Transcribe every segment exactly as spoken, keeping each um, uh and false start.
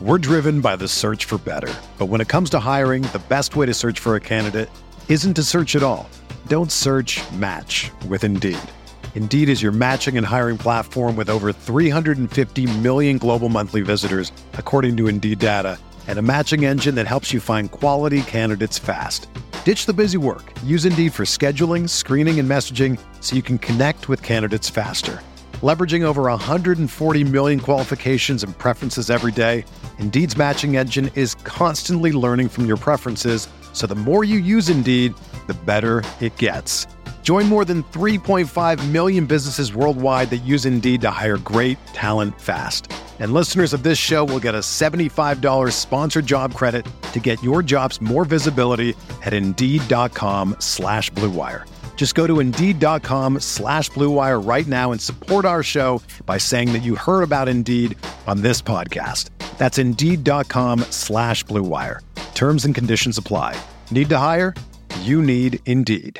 We're driven by the search for better. But when it comes to hiring, the best way to search for a candidate isn't to search at all. Don't search, match with Indeed. Indeed is your matching and hiring platform with over three hundred fifty million global monthly visitors, according to Indeed data, and a matching engine that helps you find quality candidates fast. Ditch the busy work. Use Indeed for scheduling, screening, and messaging so you can connect with candidates faster. Leveraging over one hundred forty million qualifications and preferences every day, Indeed's matching engine is constantly learning from your preferences, so the more you use Indeed, the better it gets. Join more than three point five million businesses worldwide that use Indeed to hire great talent fast. And listeners of this show will get a seventy-five dollars sponsored job credit to get your jobs more visibility at Indeed.com slash Blue Wire. Just go to Indeed.com slash Blue Wire right now and support our show by saying that you heard about Indeed on this podcast. That's Indeed.com slash Blue Wire. Terms and conditions apply. Need to hire? You need Indeed.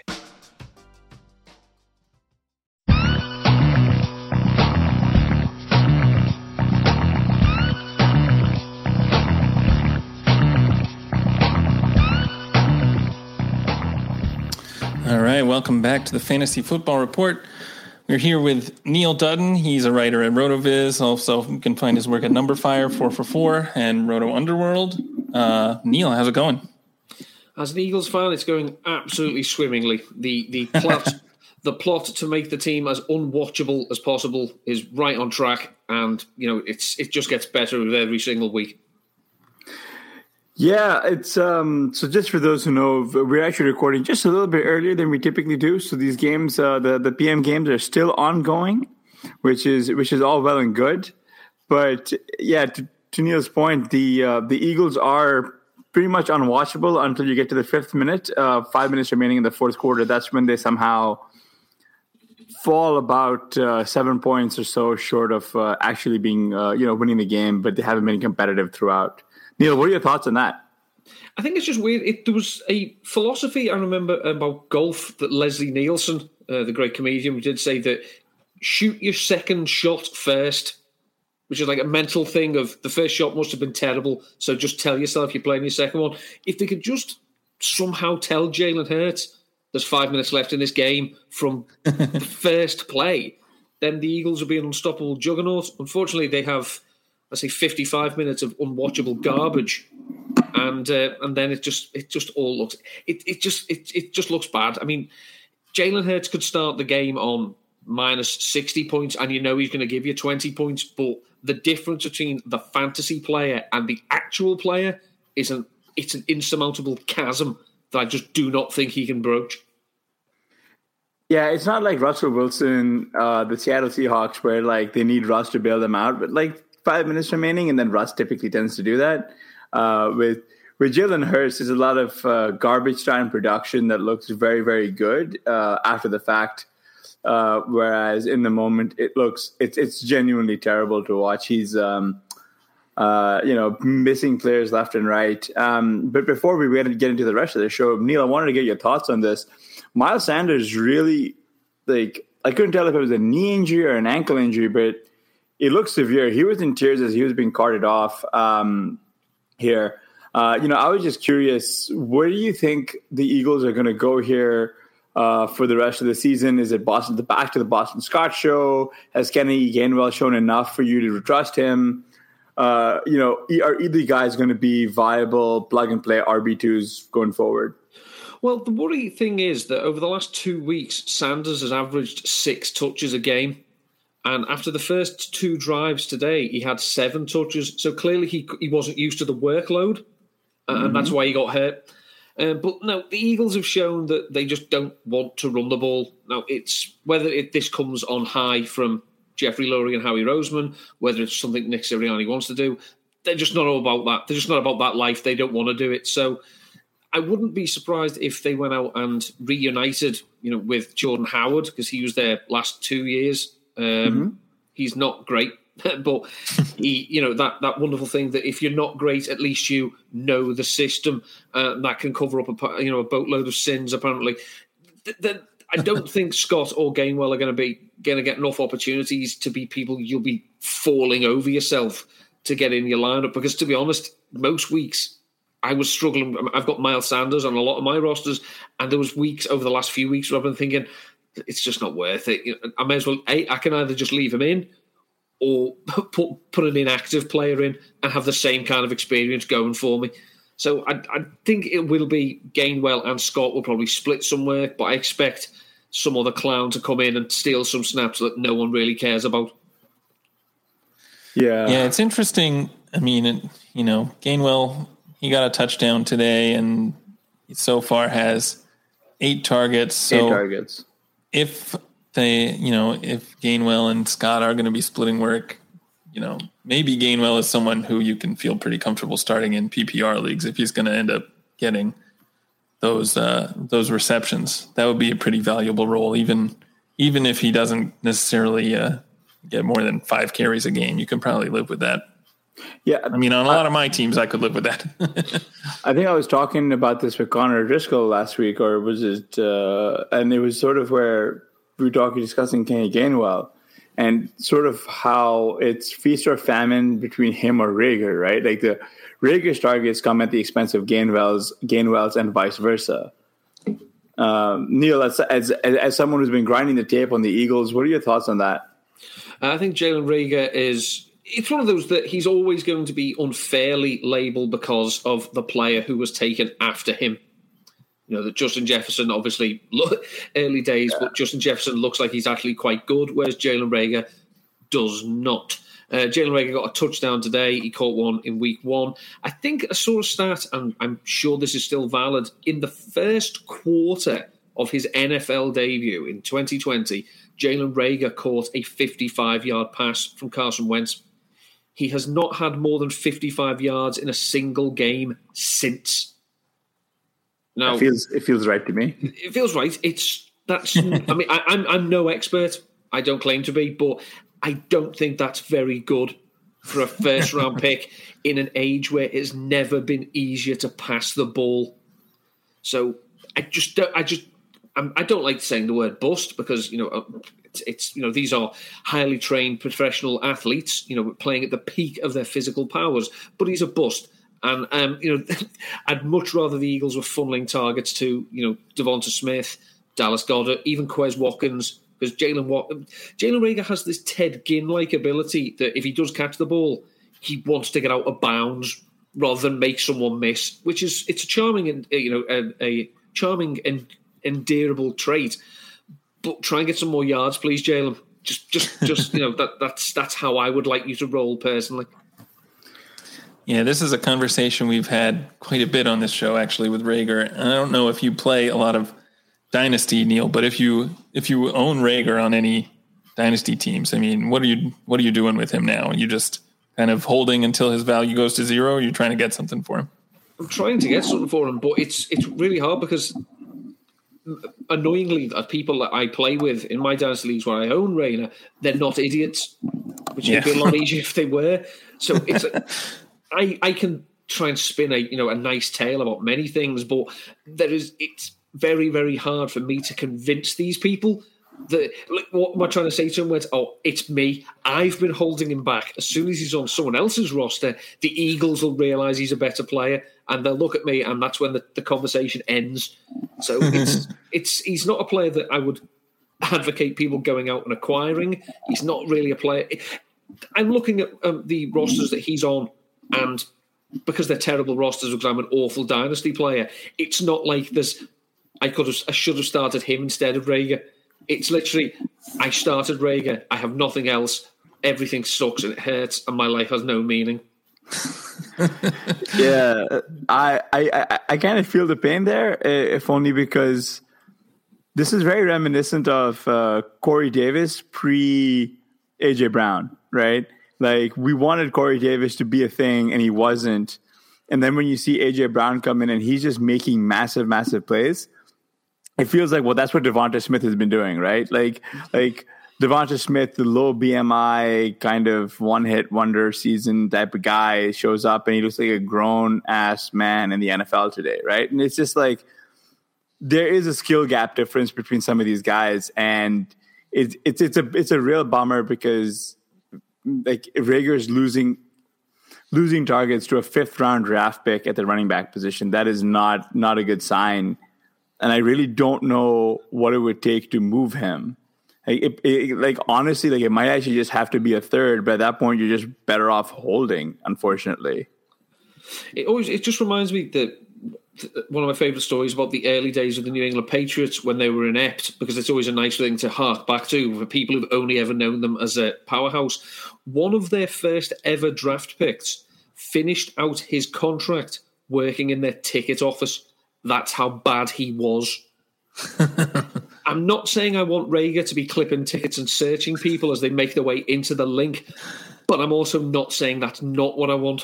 All right, welcome back to the Fantasy Football Report. We're here with Neil Dutton. He's a writer at RotoViz. Also, you can find his work at Numberfire, four for four, and Roto Underworld. Uh, Neil, how's it going? As an Eagles fan, it's going absolutely swimmingly. The the plot the plot to make the team as unwatchable as possible is right on track, and you know it's it just gets better with every single week. Yeah, it's um, so just for those who know, we're actually recording just a little bit earlier than we typically do. So these games, uh, the the P M games, are still ongoing, which is which is all well and good. But yeah, to, to Neil's point, the uh, the Eagles are pretty much unwatchable until you get to the fifth minute. Uh, five minutes remaining in the fourth quarter. That's when they somehow fall about uh, seven points or so short of uh, actually being uh, you know winning the game, but they haven't been competitive throughout. Neil, what are your thoughts on that? I think it's just weird. It, there was a philosophy, I remember, about golf that Leslie Nielsen, uh, the great comedian, did say that shoot your second shot first, which is like a mental thing of the first shot must have been terrible, so just tell yourself you're playing your second one. If they could just somehow tell Jalen Hurts there's five minutes left in this game from the first play, then the Eagles would be an unstoppable juggernaut. Unfortunately, they have... I say fifty-five minutes of unwatchable garbage, and uh, and then it just it just all looks it it just it it just looks bad. I mean, Jalen Hurts could start the game on minus sixty points, and you know he's going to give you twenty points. But the difference between the fantasy player and the actual player is an it's an insurmountable chasm that I just do not think he can broach. Yeah, it's not like Russell Wilson, uh, the Seattle Seahawks, where like they need Russ to bail them out, but like. Five minutes remaining, and then Russ typically tends to do that. Uh, with with Jalen Hurts, there's a lot of uh, garbage time production that looks very, very good uh, after the fact. Uh, whereas in the moment, it looks it's it's genuinely terrible to watch. He's um, uh, you know missing players left and right. Um, but before we get into the rest of the show, Neil, I wanted to get your thoughts on this. Miles Sanders really like I couldn't tell if it was a knee injury or an ankle injury, but it looks severe. He was in tears as he was being carted off um, here. Uh, you know, I was just curious, where do you think the Eagles are going to go here uh, for the rest of the season? Is it Boston, the back to the Boston Scott show? Has Kenny Gainwell shown enough for you to trust him? Uh, you know, are either guys going to be viable plug-and-play R B twos going forward? Well, the worrying thing is that over the last two weeks, Sanders has averaged six touches a game. And after the first two drives today, he had seven touches. So clearly he he wasn't used to the workload, and mm-hmm. that's why he got hurt. Uh, but no, the Eagles have shown that they just don't want to run the ball. Now, it's whether it, this comes on high from Jeffrey Lurie and Howie Roseman, whether it's something Nick Sirianni wants to do, they're just not all about that. They're just not about that life. They don't want to do it. So I wouldn't be surprised if they went out and reunited, you know, with Jordan Howard, because he was there last two years. Um, mm-hmm. He's not great, but he, you know, that, that wonderful thing that if you're not great, at least you know the system, uh, that can cover up a, you know, a boatload of sins. Apparently, the, the, I don't think Scott or Gainwell are going to be going to get enough opportunities to be people you'll be falling over yourself. to get in your lineup. Because to be honest, most weeks I was struggling. I've got Miles Sanders on a lot of my rosters, and there was weeks over the last few weeks where I've been thinking, it's just not worth it. I may as well, I can either just leave him in or put, put an inactive player in and have the same kind of experience going for me. So I, I think it will be Gainwell and Scott will probably split some work, but I expect some other clown to come in and steal some snaps that no one really cares about. Yeah. Yeah, it's interesting. I mean, it, you know, Gainwell, he got a touchdown today and so far has eight targets. So eight targets. If they, you know, if Gainwell and Scott are going to be splitting work, you know, maybe Gainwell is someone who you can feel pretty comfortable starting in P P R leagues if he's going to end up getting those uh, those receptions. That would be a pretty valuable role, even even if he doesn't necessarily uh, get more than five carries a game. You can probably live with that. Yeah, I mean, on a lot of my teams, I could live with that. I think I was talking about this with Connor Driscoll last week, or was it? Uh, and it was sort of where we were talking, discussing Kenny Gainwell, and sort of how it's feast or famine between him or Rager, right? Like the Rager's targets come at the expense of Gainwell's, Gainwell's, and vice versa. Um, Neil, as, as as someone who's been grinding the tape on the Eagles, what are your thoughts on that? I think Jalen Reagor is. It's one of those that he's always going to be unfairly labelled because of the player who was taken after him. You know, that Justin Jefferson, obviously, early days, yeah. but Justin Jefferson looks like he's actually quite good, whereas Jalen Reagor does not. Uh, Jalen Reagor got a touchdown today. He caught one in week one. I think I saw a stat, and I'm sure this is still valid, in the first quarter of his N F L debut in twenty twenty, Jalen Reagor caught a fifty-five-yard pass from Carson Wentz. He has not had more than fifty-five yards in a single game since. Now, it feels it feels right to me. It feels right. It's that's. I mean, I, I'm I'm no expert. I don't claim to be, but I don't think that's very good for a first round pick in an age where it's never been easier to pass the ball. So I just don't. I just I'm, I don't like saying the word bust because you know. It's, it's you know these are highly trained professional athletes, you know, playing at the peak of their physical powers. But he's a bust, and um, you know, I'd much rather the Eagles were funneling targets to you know Devonta Smith, Dallas Goedert, even Quez Watkins, because Jalen Jalen Reagor has this Ted Ginn-like ability that if he does catch the ball, he wants to get out of bounds rather than make someone miss, which is it's a charming and you know a, a charming and endearable trait. But try and get some more yards, please, Jalen. Just, just, just you know that that's that's how I would like you to roll personally. Yeah, this is a conversation we've had quite a bit on this show, actually, with Reagor. And I don't know if you play a lot of Dynasty, Neil, but if you if you own Reagor on any Dynasty teams, I mean, what are you what are you doing with him now? Are you just kind of holding until his value goes to zero? Or are you trying to get something for him? I'm trying to get something for him, but it's it's really hard because. Annoyingly, the people that I play with in my dynasty leagues where I own Reagor, they're not idiots, which yeah. would be a lot easier if they were. So it's a, I I can try and spin a you know a nice tale about many things, but there is it's very very hard for me to convince these people that like, what am I trying to say to them? With oh, it's me. I've been holding him back. As soon as he's on someone else's roster, the Eagles will realise he's a better player. And they'll look at me, and that's when the, the conversation ends. So it's it's he's not a player that I would advocate people going out and acquiring. He's not really a player. I'm looking at um, the rosters that he's on, and because they're terrible rosters, because I'm an awful dynasty player, it's not like there's I could have I should have started him instead of Reagor. It's literally I started Reagor. I have nothing else. Everything sucks and it hurts, and my life has no meaning. yeah, I, I, I kind of feel the pain there, if only because this is very reminiscent of uh, Corey Davis pre A J Brown, right? Like we wanted Corey Davis to be a thing, and he wasn't. And then when you see A J Brown come in and he's just making massive, massive plays, it feels like well, that's what Devonta Smith has been doing, right? Like, like. Devonta Smith, the low B M I kind of one-hit wonder season type of guy, shows up and he looks like a grown-ass man in the N F L today, right? And it's just like there is a skill gap difference between some of these guys, and it's it's it's a it's a real bummer because like Reagor is losing losing targets to a fifth round draft pick at the running back position, that is not not a good sign. And I really don't know what it would take to move him. Like, it, it, like honestly, like it might actually just have to be a third, but at that point, you're just better off holding, unfortunately. It always it just reminds me that one of my favourite stories about the early days of the New England Patriots when they were inept, because it's always a nice thing to hark back to for people who've only ever known them as a powerhouse. One of their first ever draft picks finished out his contract working in their ticket office. That's how bad he was. I'm not saying I want Rager to be clipping tickets and searching people as they make their way into the link, but I'm also not saying that's not what I want.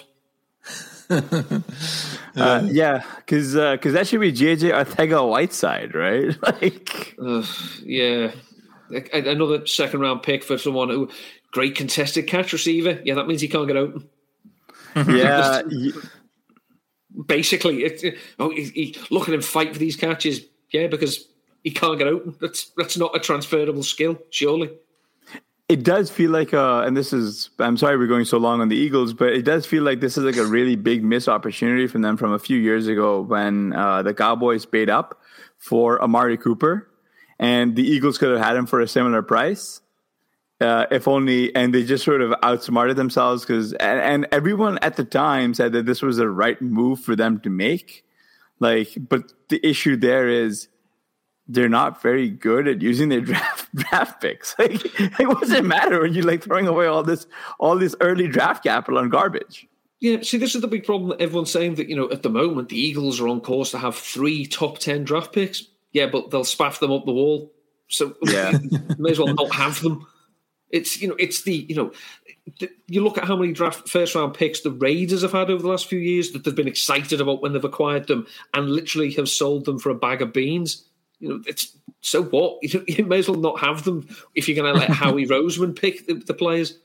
uh, yeah, because because uh, that should be J J Arcega-Whiteside, right? Like, uh, yeah, another second round pick for someone who great contested catch receiver. Yeah, that means he can't get open. Yeah, basically, it, oh, he, he, look at him fight for these catches. Yeah, because he can't get open. That's that's not a transferable skill, surely. It does feel like, uh, and this is, I'm sorry we're going so long on the Eagles, but it does feel like this is like a really big missed opportunity from them from a few years ago when uh, the Cowboys paid up for Amari Cooper, and the Eagles could have had him for a similar price, uh, if only, and they just sort of outsmarted themselves because, and, and everyone at the time said that this was the right move for them to make. Like, but the issue there is, they're not very good at using their draft draft picks. Like, it doesn't matter when you're like throwing away all this all this early draft capital on garbage. Yeah, see, this is the big problem that everyone's saying that, you know, at the moment the Eagles are on course to have three top ten draft picks. Yeah, but they'll spaff them up the wall. So yeah, may as well not have them. It's, you know, it's the, you know, the, you look at how many draft first round picks the Raiders have had over the last few years that they've been excited about when they've acquired them and literally have sold them for a bag of beans. You know, it's so what? You, you may as well not have them if you're going to let Howie Roseman pick the, the players.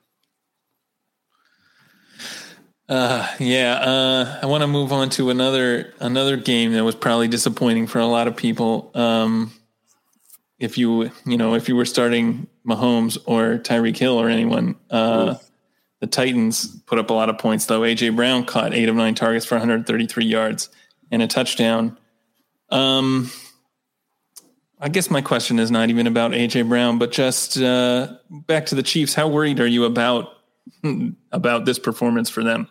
Uh, yeah, uh, I want to move on to another another game that was probably disappointing for a lot of people. Um, if you you know if you were starting Mahomes or Tyreek Hill or anyone, uh, the Titans put up a lot of points though. A J Brown caught eight of nine targets for one hundred thirty-three yards and a touchdown. Um. I guess my question is not even about A J Brown, but just uh, back to the Chiefs. How worried are you about about this performance for them?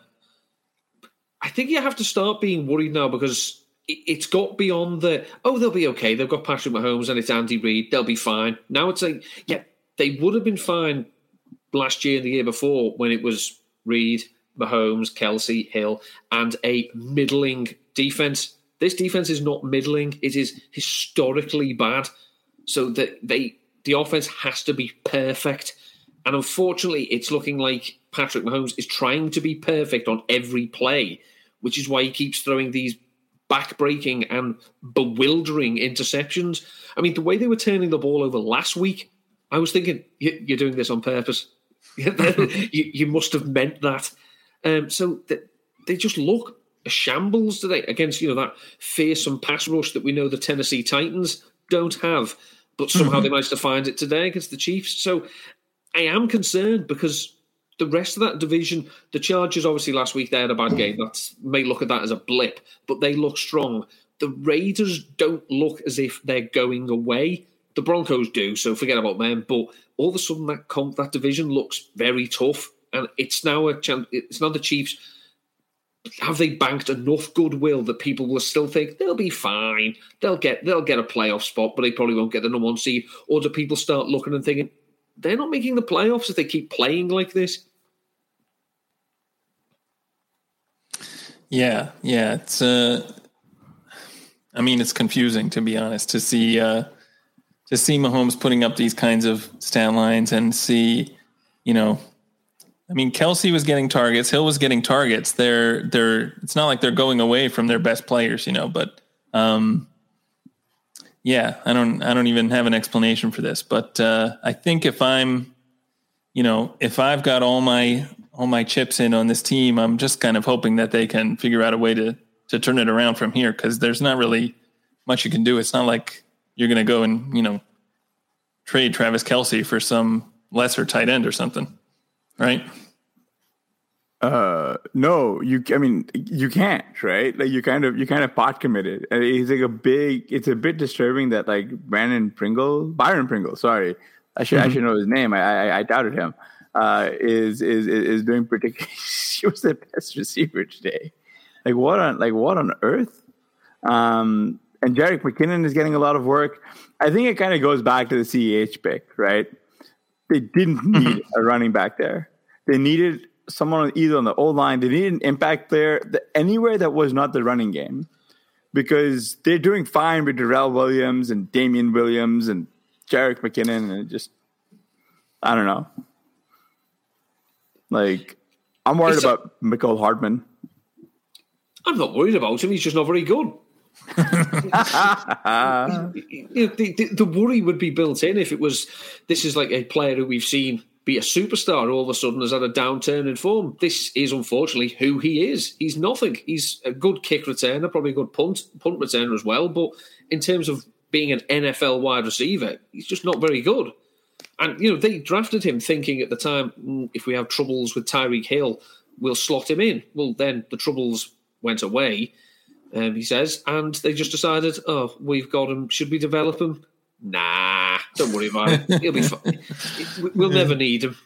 I think you have to start being worried now because it's got beyond the, oh, they'll be okay. They've got Patrick Mahomes and it's Andy Reid. They'll be fine. Now it's like, yeah, they would have been fine last year and the year before when it was Reid, Mahomes, Kelsey, Hill, and a middling defense. This defense is not middling. It is historically bad. So that they the offense has to be perfect. And unfortunately, it's looking like Patrick Mahomes is trying to be perfect on every play, which is why he keeps throwing these back-breaking and bewildering interceptions. I mean, the way they were turning the ball over last week, I was thinking, you're doing this on purpose. you, you must have meant that. Um, so they just look a shambles today against, you know, that fearsome pass rush that we know the Tennessee Titans don't have, but somehow mm-hmm. they managed to find it today against the Chiefs. So I am concerned because the rest of that division, the Chargers, obviously last week they had a bad game. That may look at that as a blip, but they look strong. The Raiders don't look as if they're going away. The Broncos do, so forget about them. But all of a sudden that comp, that division looks very tough, and it's now a chance. It's not the Chiefs. Have they banked enough goodwill that people will still think they'll be fine? They'll get they'll get a playoff spot, but they probably won't get the number one seed. Or do people start looking and thinking they're not making the playoffs if they keep playing like this? Yeah, yeah. It's uh, I mean, it's confusing to be honest to see uh, to see Mahomes putting up these kinds of stat lines and see, you know. I mean, Kelsey was getting targets. Hill was getting targets. They're they're. It's not like they're going away from their best players, you know. But um, yeah, I don't. I don't even have an explanation for this. But uh, I think if I'm, you know, if I've got all my all my chips in on this team, I'm just kind of hoping that they can figure out a way to to turn it around from here because there's not really much you can do. It's not like you're going to go and you know trade Travis Kelsey for some lesser tight end or something. Right. Uh, no, you. I mean, you can't, right? Like you kind of, you kind of pot committed. And it's like a big. It's a bit disturbing that like Brandon Pringle, Byron Pringle. Sorry, I should, mm-hmm. I should know his name. I, I, I doubted him. Uh, is is is doing particularly. She was the best receiver today. Like what on, like what on earth? Um, and Jerick McKinnon is getting a lot of work. I think it kind of goes back to the C E H pick, right? They didn't need a running back there. They needed someone either on the O-line. They needed an impact player anywhere that was not the running game, because they're doing fine with Darrell Williams and Damian Williams and Jerick McKinnon, and it just, I don't know. Like, I'm worried it's about a- Mecole Hardman. I'm not worried about him. He's just not very good. you know, the, the, the worry would be built in if it was, this is like a player who we've seen be a superstar all of a sudden has had a downturn in form. This is unfortunately who he is. He's nothing. He's a good kick returner, probably a good punt punt returner as well, but in terms of being an N F L wide receiver, he's just not very good. And, you know, they drafted him thinking at the time, mm, if we have troubles with Tyreek Hill, we'll slot him in. Well, then the troubles went away, um, he says, and they just decided, oh, we've got him. Should we develop him? Nah, don't worry about it. He'll be fine. We'll never need him.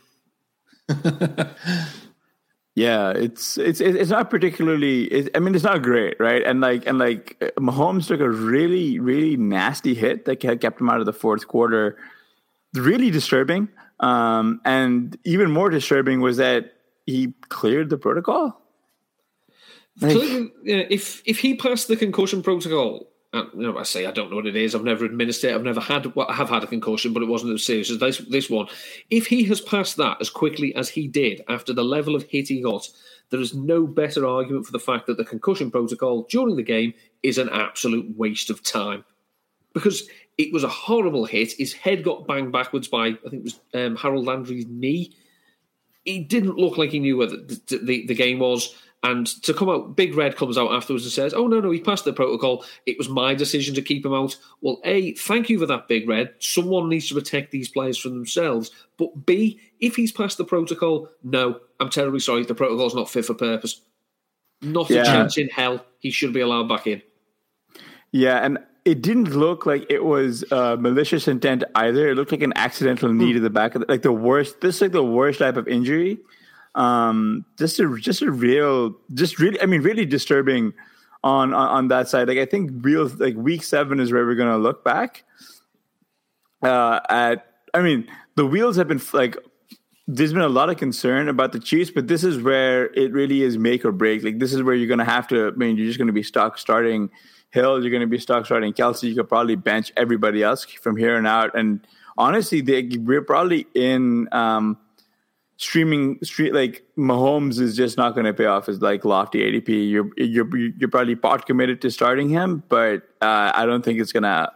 Yeah, it's it's it's not particularly. It's, I mean, it's not great, right? And like and like Mahomes took a really really nasty hit that kept him out of the fourth quarter. Really disturbing, um, and even more disturbing was that he cleared the protocol. Like, Clearly, yeah, if if he passed the concussion protocol, and, you know, I say I don't know what it is. I've never administered it. I've never had. Well, I have had a concussion, but it wasn't as serious as this this one. If he has passed that as quickly as he did after the level of hit he got, there is no better argument for the fact that the concussion protocol during the game is an absolute waste of time, because it was a horrible hit. His head got banged backwards by, I think it was um, Harold Landry's knee. He didn't look like he knew where the, the, the game was. And to come out, Big Red comes out afterwards and says, oh, no, no, he passed the protocol. It was my decision to keep him out. Well, A, thank you for that, Big Red. Someone needs to protect these players from themselves. But B, if he's passed the protocol, no, I'm terribly sorry. The protocol's not fit for purpose. Not yeah. a chance in hell. He should be allowed back in. Yeah, and it didn't look like it was uh, malicious intent either. It looked like an accidental knee mm. to the back of the, like the worst. This is like the worst type of injury. Um, just a just a real, just really. I mean, really disturbing on, on on that side. Like I think real like week seven is where we're gonna look back uh, at. I mean, the wheels have been like. There's been a lot of concern about the Chiefs, but this is where it really is make or break. Like this is where you're gonna have to. I mean, you're just gonna be stuck starting Hill, you're going to be stuck starting Kelsey. You could probably bench everybody else from here on out. And honestly, they, we're probably in um, streaming street. Like Mahomes is just not going to pay off as like lofty A D P. You're you're you're probably pot committed to starting him, but uh, I don't think it's going to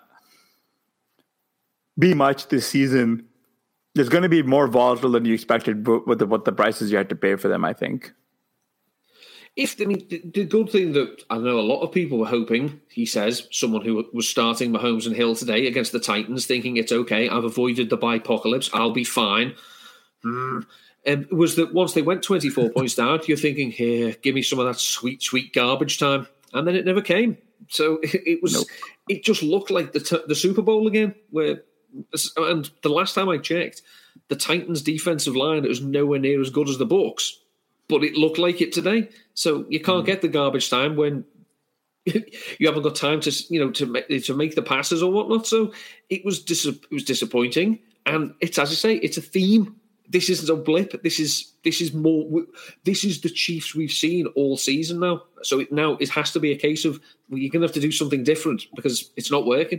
be much this season. It's going to be more volatile than you expected with the, what the prices you had to pay for them, I think. If I mean, the, the good thing that I know a lot of people were hoping, he says, someone who was starting Mahomes and Hill today against the Titans, thinking it's okay, I've avoided the bipocalypse, I'll be fine, mm. um, was that once they went twenty-four points down, you're thinking, here, give me some of that sweet, sweet garbage time. And then it never came. So it, it was, nope. It just looked like the t- the Super Bowl again, where, and the last time I checked, the Titans' defensive line, it was nowhere near as good as the Bucs. But it looked like it today. So you can't mm. get the garbage time when you haven't got time to, you know, to make, to make the passes or whatnot. So it was dis- it was disappointing. And it's, as I say, it's a theme. This isn't a blip. This is this is more. This is the Chiefs we've seen all season now. So it, now it has to be a case of, well, you're going to have to do something different because it's not working.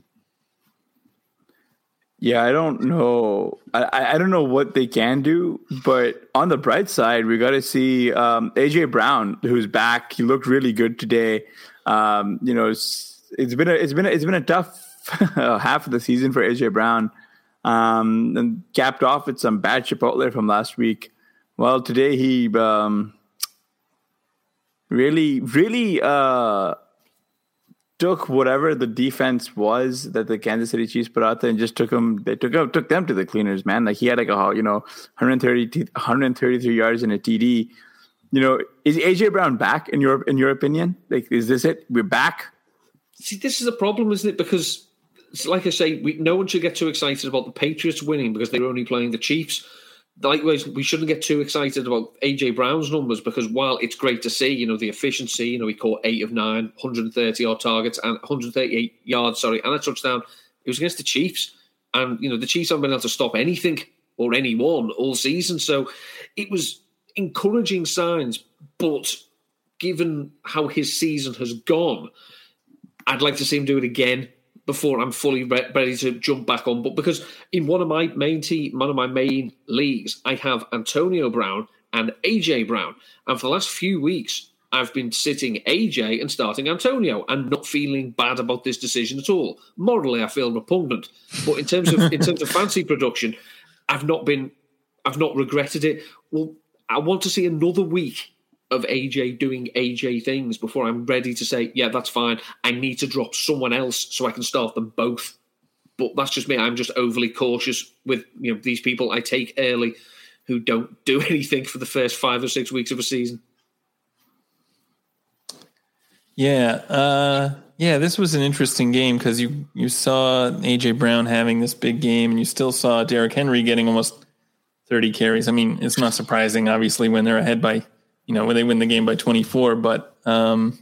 Yeah, I don't know. I, I don't know what they can do, but on the bright side, we got to see um, A J Brown, who's back. He looked really good today. Um, you know, it's, it's been a it's been a, it's been a tough half of the season for A J Brown, um, and capped off with some bad Chipotle from last week. Well, today he um, really, really. Uh, took whatever the defense was that the Kansas City Chiefs put out there and just took them. They took them, took them to the cleaners, man. Like he had like a you know one thirty, one thirty-three yards and a T D. you know, is A J Brown back in your in your opinion? Like, is this it? We're back. See, this is a problem, isn't it? Because, like I say, we, no one should get too excited about the Patriots winning because they were only playing the Chiefs. Likewise, we shouldn't get too excited about A J Brown's numbers because while it's great to see, you know, the efficiency, you know, he caught eight of nine, one hundred thirty odd targets and one hundred thirty-eight yards, sorry, and a touchdown. It was against the Chiefs. And, you know, the Chiefs haven't been able to stop anything or anyone all season. So it was encouraging signs. But given how his season has gone, I'd like to see him do it again before I'm fully re- ready to jump back on. But because in one of my main team, one of my main leagues, I have Antonio Brown and A J Brown. And for the last few weeks, I've been sitting A J and starting Antonio and not feeling bad about this decision at all. Morally, I feel repugnant. But in terms of in terms of fancy production, I've not been I've not regretted it. Well, I want to see another week of A J doing A J things before I'm ready to say, yeah, that's fine. I need to drop someone else so I can start them both. But that's just me. I'm just overly cautious with, you know, these people I take early who don't do anything for the first five or six weeks of a season. Yeah, uh, yeah. This was an interesting game because you you saw A J Brown having this big game, and you still saw Derrick Henry getting almost thirty carries. I mean, it's not surprising, obviously, when they're ahead by, you know, when they win the game by twenty-four. But um,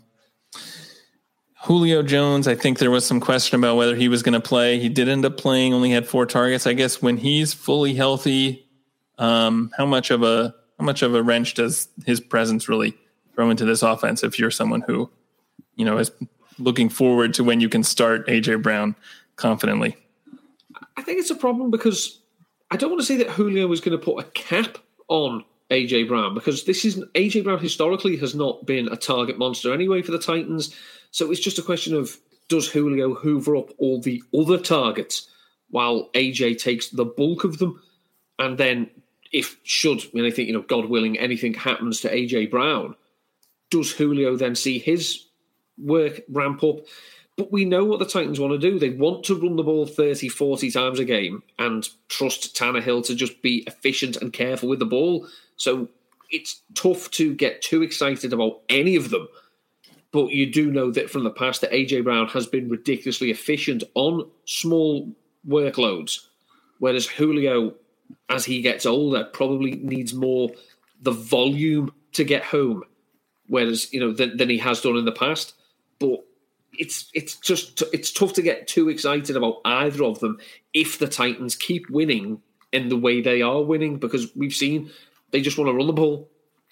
Julio Jones, I think there was some question about whether he was going to play. He did end up playing, only had four targets. I guess when he's fully healthy, um, how much of a how much of a wrench does his presence really throw into this offense if you're someone who, you know, is looking forward to when you can start A J Brown confidently? I think it's a problem because I don't want to say that Julio is going to put a cap on A J Brown because this is A J Brown historically has not been a target monster anyway for the Titans. So it's just a question of, does Julio hoover up all the other targets while A J takes the bulk of them? And then if should, and I think, you know, God willing, anything happens to A J Brown, does Julio then see his work ramp up? But we know what the Titans want to do. They want to run the ball thirty, forty times a game and trust Tannehill to just be efficient and careful with the ball. So it's tough to get too excited about any of them. But you do know that from the past that A J Brown has been ridiculously efficient on small workloads, whereas Julio, as he gets older, probably needs more the volume to get home, whereas, you know, than, than he has done in the past. But it's it's just it's tough to get too excited about either of them if the Titans keep winning in the way they are winning, because we've seen they just want to run the ball.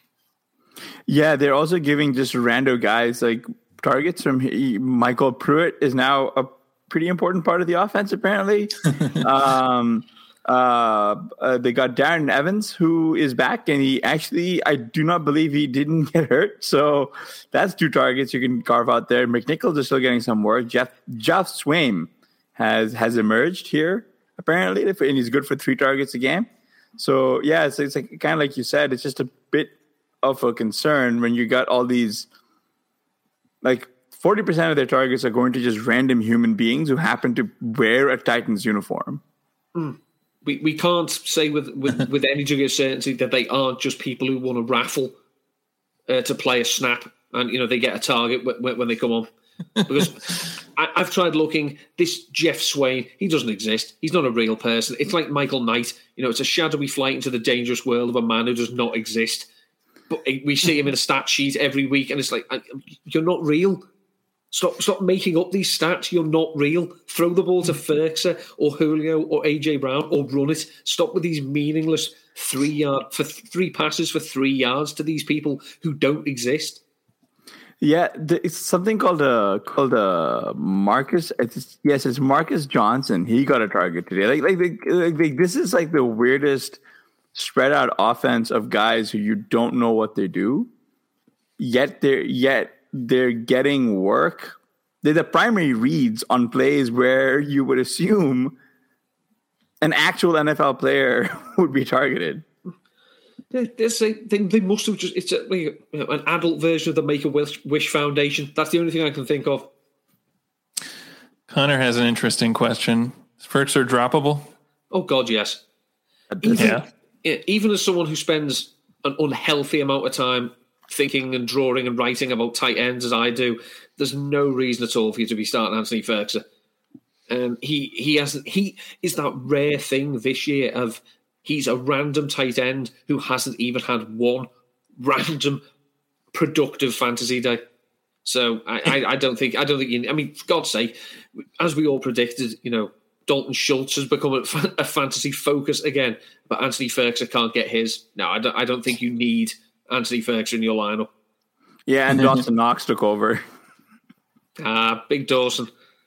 Yeah, they're also giving just rando guys like targets. From he, Michael Pruitt is now a pretty important part of the offense, apparently. um, uh, uh, they got Darren Evans, who is back, and he actually, I do not believe he didn't get hurt. So that's two targets you can carve out there. McNichols is still getting some work. Jeff Jeff Swaim has has emerged here, apparently, and he's good for three targets a game. So yeah, it's, it's like, kind of like you said, it's just a bit of a concern when you got all these, like forty percent of their targets are going to just random human beings who happen to wear a Titans uniform. Mm. We we can't say with, with, with any degree of certainty that they aren't just people who want to raffle uh, to play a snap and, you know, they get a target when, when they come on. Because I, I've tried looking, this Jeff Swain, he doesn't exist. He's not a real person. It's like Michael Knight. You know, it's a shadowy flight into the dangerous world of a man who does not exist. But we see him in a stat sheet every week, and it's like, you're not real. Stop stop making up these stats. You're not real. Throw the ball to Ferguson or Julio or A J Brown or run it. Stop with these meaningless three yard for th- three passes for three yards to these people who don't exist. Yeah, the, it's something called a called a Marcus. It's, yes, it's Marcus Johnson. He got a target today. Like like, like like this is like the weirdest spread out offense of guys who you don't know what they do, yet they're yet. They're getting work. They're the primary reads on plays where you would assume an actual N F L player would be targeted. They, they, they must have just, it's a, you know, an adult version of the Make-A-Wish Foundation. That's the only thing I can think of. Connor has an interesting question. Is Ferkser droppable? Oh, God, yes. Even, yeah. Even as someone who spends an unhealthy amount of time thinking and drawing and writing about tight ends as I do, there's no reason at all for you to be starting Anthony Ferguson. Um, he he hasn't. He is that rare thing this year of he's a random tight end who hasn't even had one random productive fantasy day. So I, I, I don't think I don't think you, I mean, for God's sake, as we all predicted, you know, Dalton Schultz has become a, a fantasy focus again, but Anthony Ferguson can't get his. No, I don't. I don't think you need Anthony Ferguson in your lineup. Yeah, and Dawson Knox took over. Ah, big Dawson.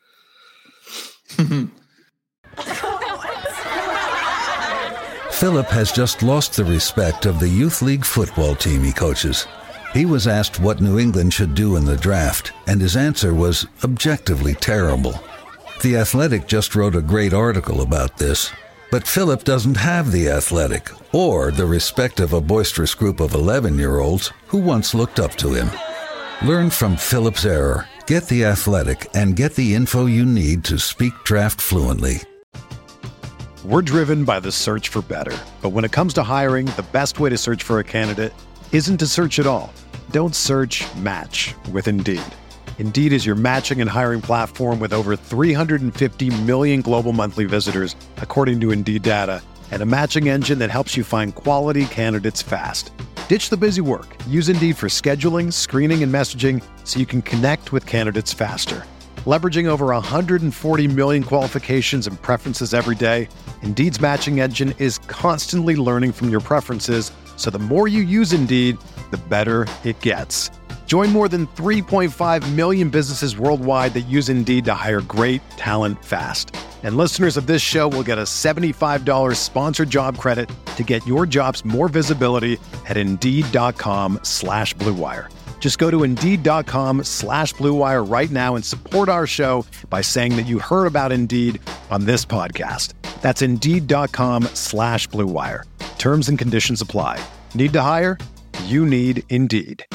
Philip has just lost the respect of the youth league football team he coaches. He was asked what New England should do in the draft, and his answer was objectively terrible. The Athletic just wrote a great article about this, but Philip doesn't have the Athletic or the respect of a boisterous group of eleven-year-olds who once looked up to him. Learn from Philip's error, get the Athletic, and get the info you need to speak draft fluently. We're driven by the search for better. But when it comes to hiring, the best way to search for a candidate isn't to search at all. Don't search, match with Indeed. Indeed is your matching and hiring platform with over three hundred fifty million global monthly visitors, according to Indeed data, and a matching engine that helps you find quality candidates fast. Ditch the busy work. Use Indeed for scheduling, screening, and messaging so you can connect with candidates faster. Leveraging over one hundred forty million qualifications and preferences every day, Indeed's matching engine is constantly learning from your preferences, so the more you use Indeed, the better it gets. Join more than three point five million businesses worldwide that use Indeed to hire great talent fast. And listeners of this show will get a seventy-five dollars sponsored job credit to get your jobs more visibility at Indeed.com slash Blue Wire. Just go to Indeed.com slash Blue Wire right now and support our show by saying that you heard about Indeed on this podcast. That's Indeed.com slash Blue Wire. Terms and conditions apply. Need to hire? You need Indeed.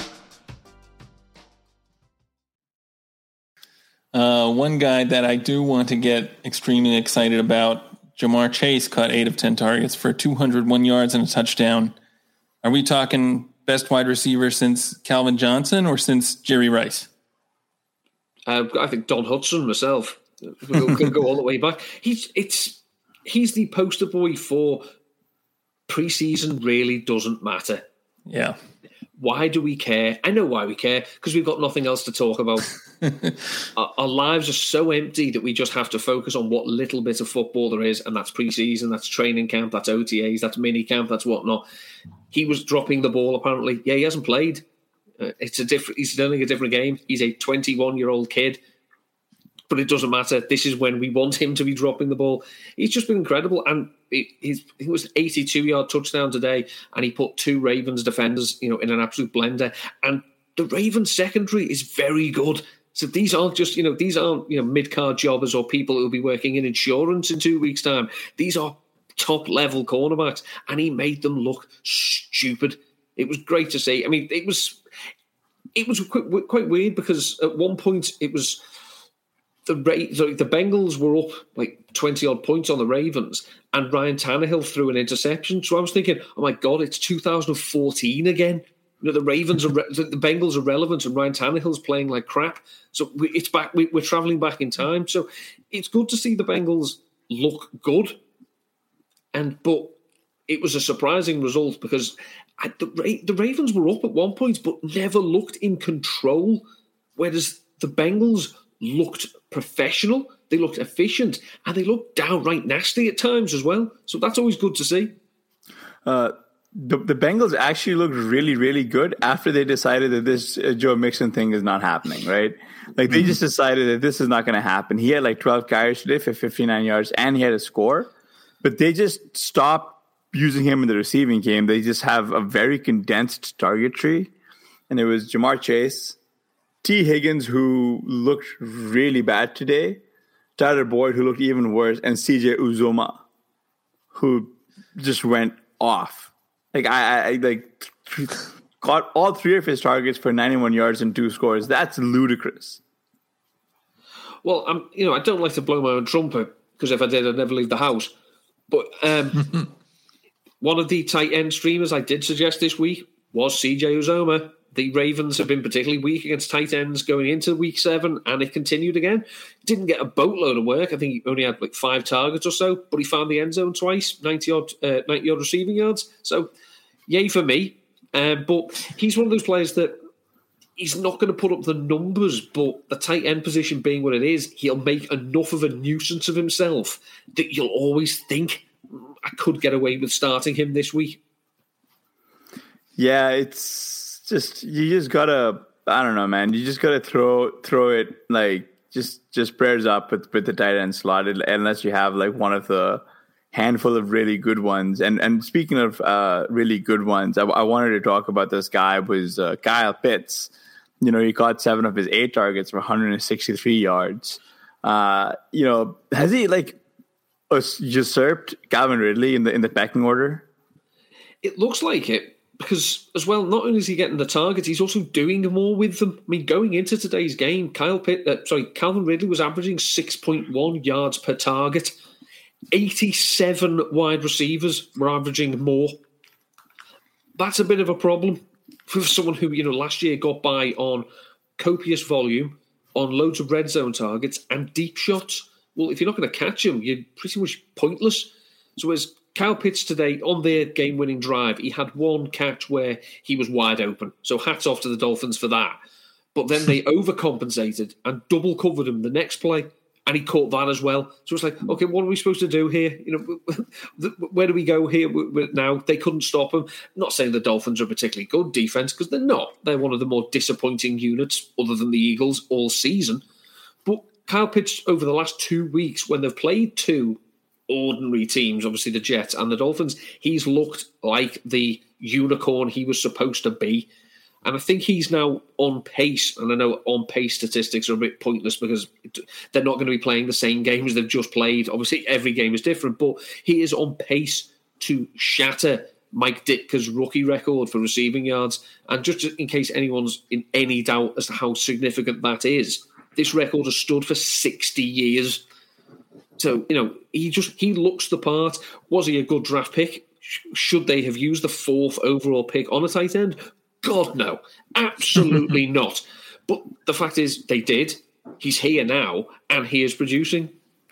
Uh, one guy that I do want to get extremely excited about, Jamar Chase caught eight of ten targets for two hundred one yards and a touchdown. Are we talking best wide receiver since Calvin Johnson or since Jerry Rice? Uh, I think Don Hudson myself. We're going to go all the way back. He's it's he's the poster boy for preseason really doesn't matter. Yeah. Why do we care? I know why we care, because we've got nothing else to talk about. our, our lives are so empty that we just have to focus on what little bit of football there is, and that's preseason, that's training camp, that's O T As, that's mini camp, that's whatnot. He was dropping the ball, apparently. Yeah, he hasn't played. Uh, it's a different. He's learning a different game. He's a twenty-one-year-old kid, but it doesn't matter. This is when we want him to be dropping the ball. He's just been incredible, and he, he's, he was an eighty-two-yard touchdown today, and he put two Ravens defenders, you know, in an absolute blender. And the Ravens secondary is very good. So these aren't just, you know, these aren't, you know, mid-card jobbers or people who will be working in insurance in two weeks' time. These are top-level cornerbacks, and he made them look stupid. It was great to see. I mean, it was it was quite, quite weird because at one point it was the the Bengals were up like twenty-odd points on the Ravens, and Ryan Tannehill threw an interception. So I was thinking, oh my God, it's two thousand fourteen again. You know, the Ravens are re- the Bengals are relevant, and Ryan Tannehill's playing like crap. So we, it's back. We, we're traveling back in time. So it's good to see the Bengals look good. And but it was a surprising result because I, the the Ravens were up at one point, but never looked in control. Whereas the Bengals looked professional, they looked efficient, and they looked downright nasty at times as well. So that's always good to see. Uh, the, the Bengals actually looked really, really good after they decided that this uh, Joe Mixon thing is not happening, right? Like they mm-hmm. just decided that this is not going to happen. He had like twelve carries today for fifty-nine yards, and he had a score. But they just stopped using him in the receiving game. They just have a very condensed target tree. And it was Jamar Chase, T. Higgins, who looked really bad today, Tyler Boyd, who looked even worse, and C J Uzomah, who just went off. Like I, I like caught all three of his targets for ninety-one yards and two scores. That's ludicrous. Well, I'm, you know, I don't like to blow my own trumpet because if I did, I'd never leave the house. But um, one of the tight end streamers I did suggest this week was C J Uzomah. the Ravens have been particularly weak against tight ends going into week seven, and it continued again. Didn't get a boatload of work. I think he only had like five targets or so, but he found the end zone twice, ninety-odd uh, ninety-odd receiving yards. So, yay for me. Uh, but he's one of those players that he's not going to put up the numbers, but the tight end position being what it is, he'll make enough of a nuisance of himself that you'll always think, I could get away with starting him this week. Yeah, it's just, you just got to, I don't know, man. You just got to throw throw it, like, just just prayers up with, with the tight end slot, unless you have, like, one of the handful of really good ones. And and speaking of uh, really good ones, I, I wanted to talk about this guy, was uh, Kyle Pitts. You know, he caught seven of his eight targets for one hundred sixty-three yards. Uh, you know, has he, like, usurped Calvin Ridley in the in the pecking order? It looks like it, because as well, not only is he getting the targets, he's also doing more with them. I mean, going into today's game, Kyle Pitt, uh, sorry, Calvin Ridley was averaging six point one yards per target. eighty-seven wide receivers were averaging more. That's a bit of a problem for someone who, you know, last year got by on copious volume, on loads of red zone targets and deep shots. Well, if you're not going to catch him, you're pretty much pointless. So as Kyle Pitts today, on their game-winning drive, he had one catch where he was wide open. So hats off to the Dolphins for that. But then they overcompensated and double-covered him the next play, and he caught that as well. So it's like, okay, what are we supposed to do here? You know, where do we go here now? They couldn't stop him. I'm not saying the Dolphins are a particularly good defense, because they're not. They're one of the more disappointing units, other than the Eagles, all season. But Kyle Pitts, over the last two weeks, when they've played two ordinary teams, obviously the Jets and the Dolphins, he's looked like the unicorn he was supposed to be. And I think he's now on pace, and I know on-pace statistics are a bit pointless because they're not going to be playing the same games they've just played. Obviously, every game is different, but he is on pace to shatter Mike Ditka's rookie record for receiving yards. And just in case anyone's in any doubt as to how significant that is, this record has stood for sixty years. So, you know, he just he looks the part. Was he a good draft pick? Should they have used the fourth overall pick on a tight end? God, no. Absolutely not. But the fact is, they did. He's here now, and he is producing.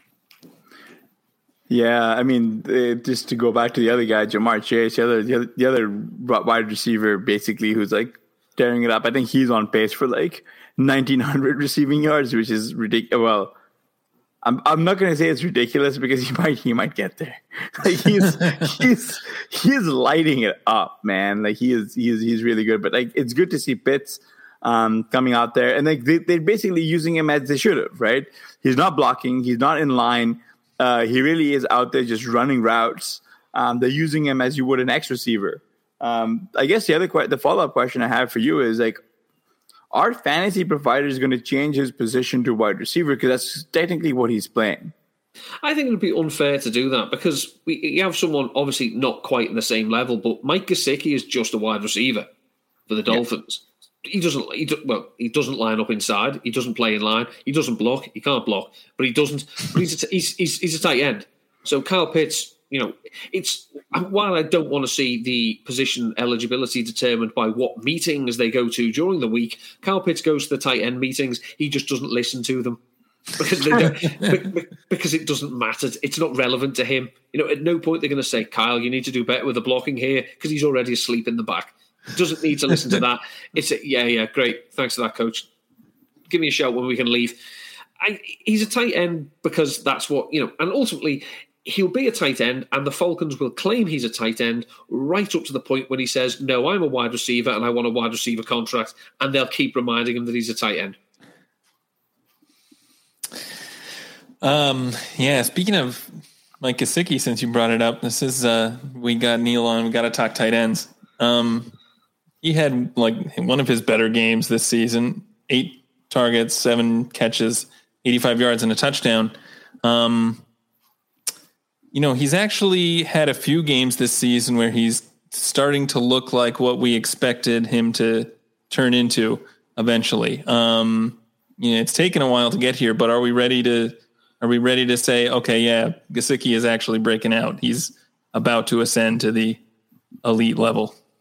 Yeah, I mean, uh, just to go back to the other guy, Jamar Chase, the other, the other the other wide receiver, basically, who's, like, tearing it up. I think he's on pace for, like, nineteen hundred receiving yards, which is ridiculous. Well, I'm I'm not going to say it's ridiculous, because he might he might get there. Like, he's he's he's lighting it up, man. Like, he is he is he's really good. But, like, it's good to see Pitts um, coming out there, and like they, they're basically using him as they should have, right? He's not blocking, he's not in line. Uh, he really is out there just running routes. Um, they're using him as you would an X receiver. Um, I guess the other que- the follow up question I have for you is, like, are fantasy providers going to change his position to wide receiver? Because that's technically what he's playing. I think it would be unfair to do that, because we, you have someone obviously not quite in the same level, but Mike Gesicki is just a wide receiver for the Dolphins. Yeah. He doesn't. He do, well, he doesn't line up inside. He doesn't play in line. He doesn't block. He can't block, but he doesn't. But he's a, he's, he's he's a tight end. So Kyle Pitts, you know, it's while I don't want to see the position eligibility determined by what meetings they go to during the week, Kyle Pitts goes to the tight end meetings. He just doesn't listen to them because they don't, because it doesn't matter. It's not relevant to him. You know, at no point they're going to say, Kyle, you need to do better with the blocking here, because he's already asleep in the back. Doesn't need to listen to that. It's a, yeah, yeah, great. Thanks for that, coach. Give me a shout when we can leave. I, he's a tight end because that's what, you know, and ultimately he'll be a tight end, and the Falcons will claim he's a tight end right up to the point when he says, no, I'm a wide receiver and I want a wide receiver contract, and they'll keep reminding him that he's a tight end. Um, yeah, speaking of Mike Gesicki, since you brought it up, this is, uh, we got Neil on, we got to talk tight ends. Um, he had like one of his better games this season, eight targets, seven catches, eighty-five yards and a touchdown. Um, you know, he's actually had a few games this season where he's starting to look like what we expected him to turn into eventually. Um, you know, it's taken a while to get here, but are we ready to, are we ready to say, okay, yeah, Gesicki is actually breaking out. He's about to ascend to the elite level.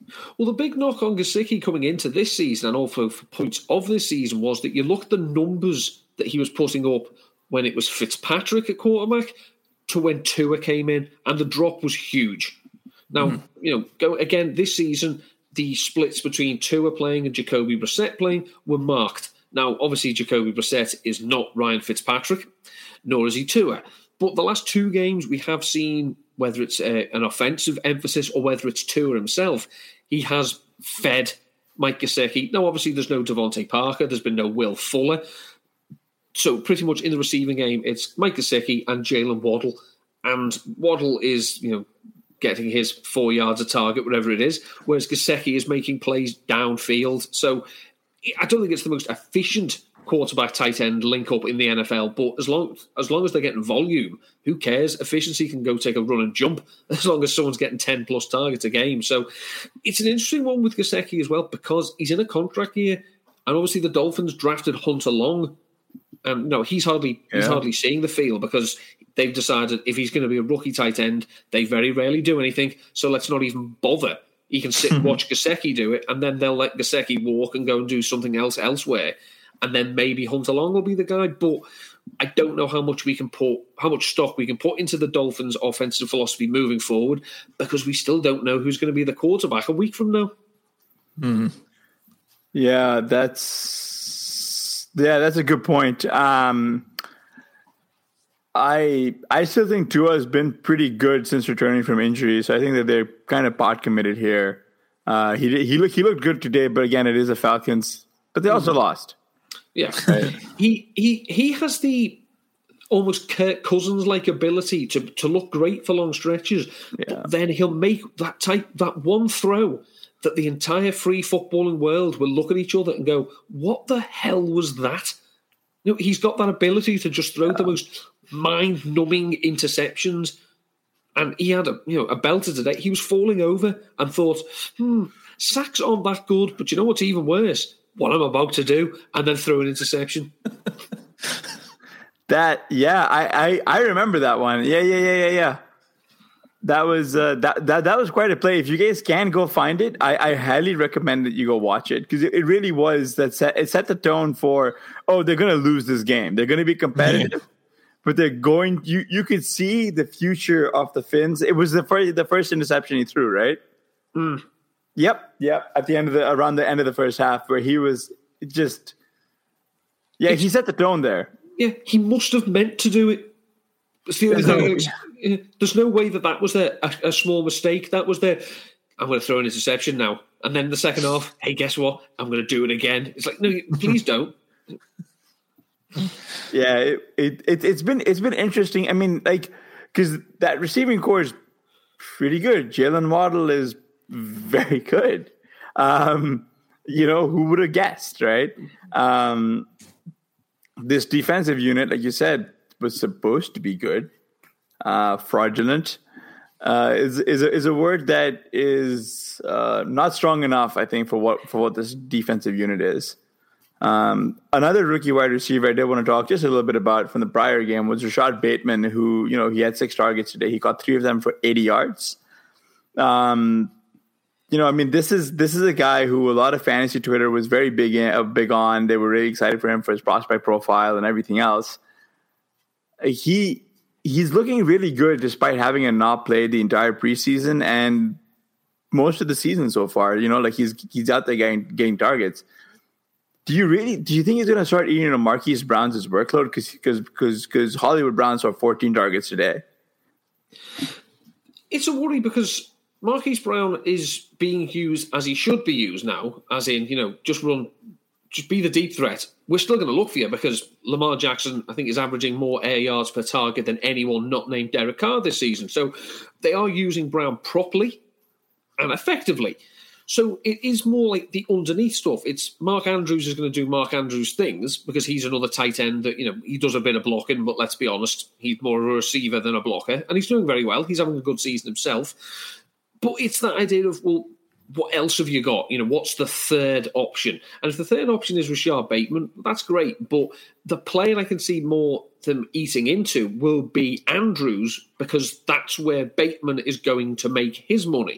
Well, the big knock on Gesicki coming into this season and also for points of this season was that you look at the numbers that he was putting up when it was Fitzpatrick at quarterback to when Tua came in, and the drop was huge. Now, mm. you know, go again this season, the splits between Tua playing and Jacoby Brissett playing were marked. Now, obviously, Jacoby Brissett is not Ryan Fitzpatrick, nor is he Tua. But the last two games we have seen, whether it's a, an offensive emphasis or whether it's Tua himself, he has fed Mike Gesicki. Now, obviously, there's no Devontae Parker. There's been no Will Fuller. So pretty much in the receiving game, it's Mike Gesicki and Jalen Waddle. And Waddle is, you know, getting his four yards a target, whatever it is, whereas Gesicki is making plays downfield. So I don't think it's the most efficient quarterback tight end link up in the N F L, but as long as long as they're getting volume, who cares? Efficiency can go take a run and jump as long as someone's getting ten plus targets a game. So it's an interesting one with Gesicki as well because he's in a contract year, and obviously the Dolphins drafted Hunter Long, and no, he's hardly yeah. he's hardly seeing the field because they've decided if he's going to be a rookie tight end, they very rarely do anything. So let's not even bother. He can sit and watch Gesicki do it, and then they'll let Gesicki walk and go and do something else elsewhere. And then maybe Hunter Long will be the guy. But I don't know how much we can put, how much stock we can put into the Dolphins' offensive philosophy moving forward because we still don't know who's going to be the quarterback a week from now. Mm-hmm. Yeah, that's yeah, that's a good point. Um, I I still think Tua has been pretty good since returning from injury, so I think that they're kind of pot committed here. Uh, he he looked he looked good today, but again, it is the Falcons. But they also mm-hmm. lost. Yeah, right. he he he has the almost Kirk Cousins-like ability to to look great for long stretches, yeah. but then he'll make that type that one throw that the entire free footballing world will look at each other and go, "What the hell was that?" You know, he's got that ability to just throw yeah. the most mind-numbing interceptions, and he had a you know a belter today. He was falling over and thought, "Hmm, sacks aren't that good," but you know what's even worse? What I'm about to do, and then throw an interception. that, yeah, I, I, I remember that one. Yeah, yeah, yeah, yeah, yeah. That was uh, that, that that was quite a play. If you guys can go find it, I, I highly recommend that you go watch it because it, it really was that set, it set the tone for oh they're going to lose this game. They're going to be competitive, but they're going. You you could see the future of the Finns. It was the first the first interception he threw, right? Mm. Yep, yep. At the end of the around the end of the first half, where he was just, yeah, it's, he set the tone there. Yeah, he must have meant to do it. It's the only thing. There's no way that that was a, a, a small mistake. That was the I'm going to throw an interception now, and then the second half. Hey, guess what? I'm going to do it again. It's like no, please don't. Yeah, it, it, it it's been it's been interesting. I mean, like because that receiving core is pretty good. Jalen Waddle is very good. Um, you know, who would have guessed, right? Um, this defensive unit, like you said, was supposed to be good. Uh, fraudulent uh, is is a, is a word that is uh, not strong enough, I think, for what for what this defensive unit is. Um, another rookie wide receiver I did want to talk just a little bit about from the prior game was Rashad Bateman, who, you know, he had six targets today. He caught three of them for eighty yards. Um, You know, I mean, this is this is a guy who a lot of fantasy Twitter was very big in, uh, big on. They were really excited for him for his prospect profile and everything else. He he's looking really good despite having a not played the entire preseason and most of the season so far. You know, like he's he's out there getting getting targets. Do you really do you think he's going to start eating a Marquise Brown's workload because because because because Hollywood Brown saw fourteen targets today? It's a worry because Marquise Brown is being used as he should be used now, as in, you know, just run, just be the deep threat. We're still going to look for you because Lamar Jackson, I think, is averaging more air yards per target than anyone not named Derek Carr this season. So they are using Brown properly and effectively. So it is more like the underneath stuff. It's Mark Andrews is going to do Mark Andrews things because he's another tight end that, you know, he does a bit of blocking, but let's be honest, he's more a receiver than a blocker. And he's doing very well. He's having a good season himself. But it's that idea of, well, what else have you got? You know, what's the third option? And if the third option is Rashad Bateman, that's great. But the player I can see more them eating into will be Andrews because that's where Bateman is going to make his money.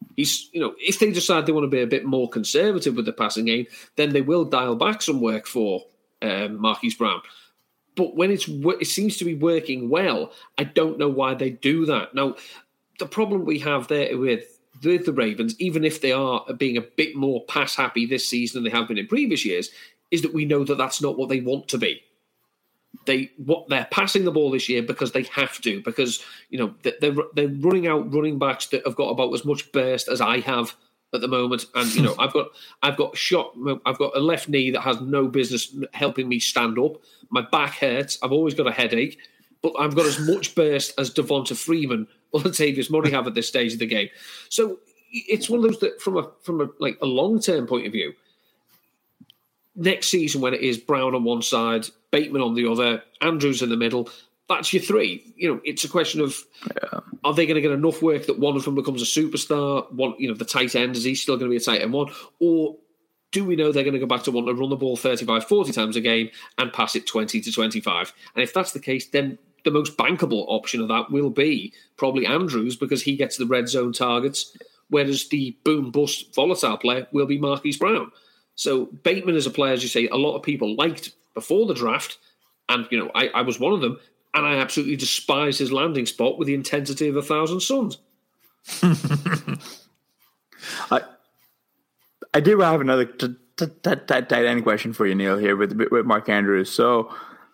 He's, you know, if they decide they want to be a bit more conservative with the passing game, then they will dial back some work for um, Marquise Brown. But when it's it seems to be working well, I don't know why they do that. Now, the problem we have there with, with the Ravens, even if they are being a bit more pass happy this season than they have been in previous years, is that we know that that's not what they want to be. They what they're passing the ball this year because they have to, because you know they're they're running out running backs that have got about as much burst as I have at the moment, and you know I've got I've got a shot I've got a left knee that has no business helping me stand up. My back hurts. I've always got a headache, but I've got as much burst as Devonta Freeman or Latavius Murray have at this stage of the game. So it's one of those that from a from a like a long term point of view. Next season, when it is Brown on one side, Bateman on the other, Andrews in the middle, that's your three. You know, it's a question of yeah. Are they going to get enough work that one of them becomes a superstar? One, you know, the tight end, is he still going to be a tight end one? Or do we know they're going to go back to wanting to run the ball thirty-five, forty times a game and pass it twenty to twenty-five? And if that's the case, then the most bankable option of that will be probably Andrews, because he gets the red zone targets, whereas the boom-bust volatile player will be Marquise Brown. So Bateman is a player, as you say, a lot of people liked before the draft, and you know I, I was one of them, and I absolutely despise his landing spot with the intensity of a thousand suns. I I do have another t- t- t- t- tight end question for you, Neil, here with with Mark Andrews. So,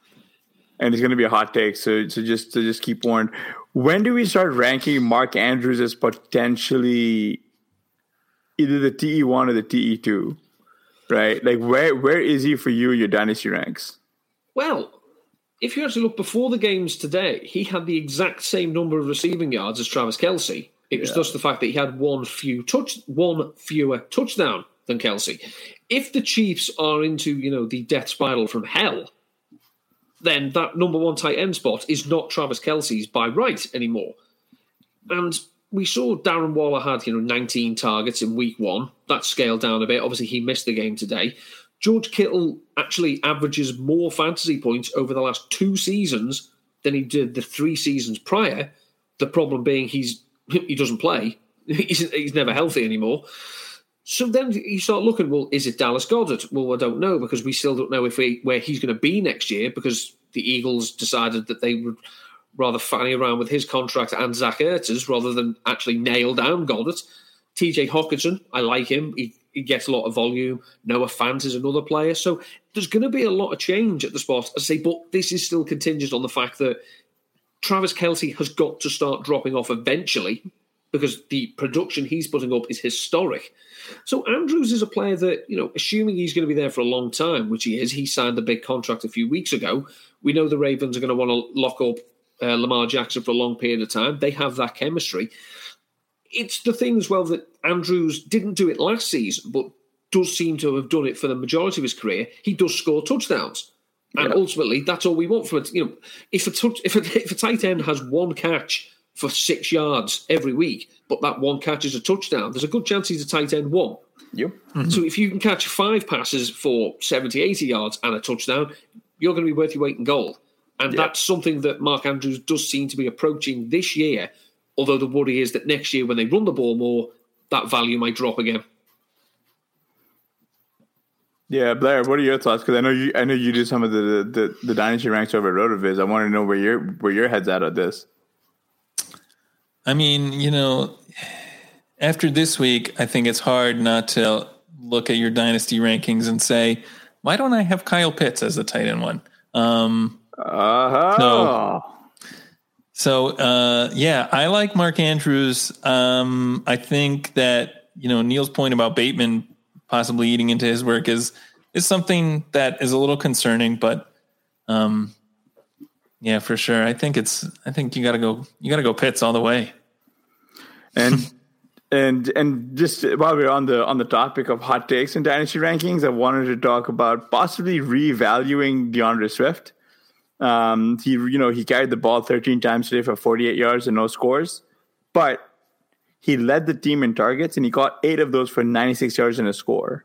and it's going to be a hot take, so so just to just keep warned. When do we start ranking Mark Andrews as potentially either the T E one or the T E two? Right, like where where is he for you in your dynasty ranks? Well, if you actually look before the games today, he had the exact same number of receiving yards as Travis Kelce. It was yeah. just the fact that he had one few touch one fewer touchdown than Kelce. If the Chiefs are into you know the death spiral from hell, then that number one tight end spot is not Travis Kelce's by right anymore. And we saw Darren Waller had, you know, nineteen targets in week one. That scaled down a bit. Obviously, he missed the game today. George Kittle actually averages more fantasy points over the last two seasons than he did the three seasons prior. The problem being he's he doesn't play. He's, he's never healthy anymore. So then you start looking, well, is it Dallas Goedert? Well, I don't know, because we still don't know if he, where he's going to be next year, because the Eagles decided that they would rather fanny around with his contract and Zach Ertz's rather than actually nail down Goddard. T J Hockenson, I like him. He, he gets a lot of volume. Noah Fant is another player. So there's going to be a lot of change at the spot. I say, but this is still contingent on the fact that Travis Kelce has got to start dropping off eventually, because the production he's putting up is historic. So Andrews is a player that, you know, assuming he's going to be there for a long time, which he is, he signed a big contract a few weeks ago. We know the Ravens are going to want to lock up Uh, Lamar Jackson for a long period of time. They have that chemistry. It's the thing as well that Andrews didn't do it last season, but does seem to have done it for the majority of his career. He does score touchdowns. And yeah. ultimately, that's all we want from it. You know, if a, touch, if, a, if a tight end has one catch for six yards every week, but that one catch is a touchdown, there's a good chance he's a tight end one. Yep. Mm-hmm. So if you can catch five passes for seventy, eighty yards and a touchdown, you're going to be worth your weight in gold. And yep. that's something that Mark Andrews does seem to be approaching this year, although the worry is that next year when they run the ball more, that value might drop again. Yeah, Blair, what are your thoughts? Because I know you I know you do some of the, the, the dynasty ranks over at RotoViz. I want to know where your where your head's at on this. I mean, you know, after this week, I think it's hard not to look at your dynasty rankings and say, why don't I have Kyle Pitts as the tight end one? Um Uh-huh. So, so uh, yeah, I like Mark Andrews. Um, I think that, you know, Neil's point about Bateman possibly eating into his work is is something that is a little concerning, but um, yeah, for sure. I think it's. I think you got to go. You got to go Pitts all the way. And and and just while we're on the on the topic of hot takes and dynasty rankings, I wanted to talk about possibly revaluing DeAndre Swift. Um, he, you know, he carried the ball thirteen times today for forty-eight yards and no scores, but he led the team in targets and he caught eight of those for ninety-six yards and a score.